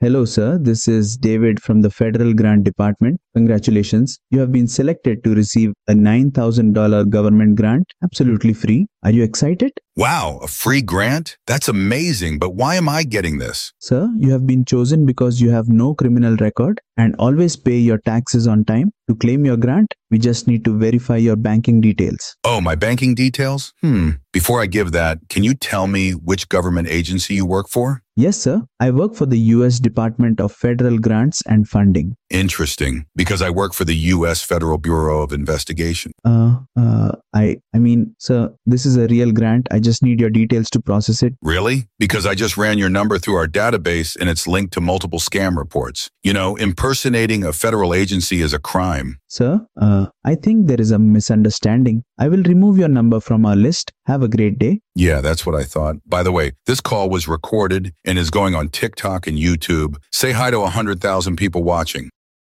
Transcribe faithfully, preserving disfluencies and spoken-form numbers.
Hello, sir. This is David from the Federal Grant Department. Congratulations. You have been selected to receive a nine thousand dollars government grant, absolutely free. Are you excited? Wow, a free grant? That's amazing, but why am I getting this? Sir, you have been chosen because you have no criminal record and always pay your taxes on time. To claim your grant, we just need to verify your banking details. Oh, my banking details? Hmm. Before I give that, can you tell me which government agency you work for? Yes, sir. I work for the U S Department of Federal Grants and Funding. Interesting, because I work for the U S Federal Bureau of Investigation. Uh, uh, I, I mean, sir, this is a real grant. I just need your details to process it. Really? Because I just ran your number through our database and it's linked to multiple scam reports. You know, impersonating a federal agency is a crime. Sir, uh, I think there is a misunderstanding. I will remove your number from our list. Have a great day. Yeah, that's what I thought. By the way, this call was recorded and is going on TikTok and YouTube. Say hi to one hundred thousand people watching.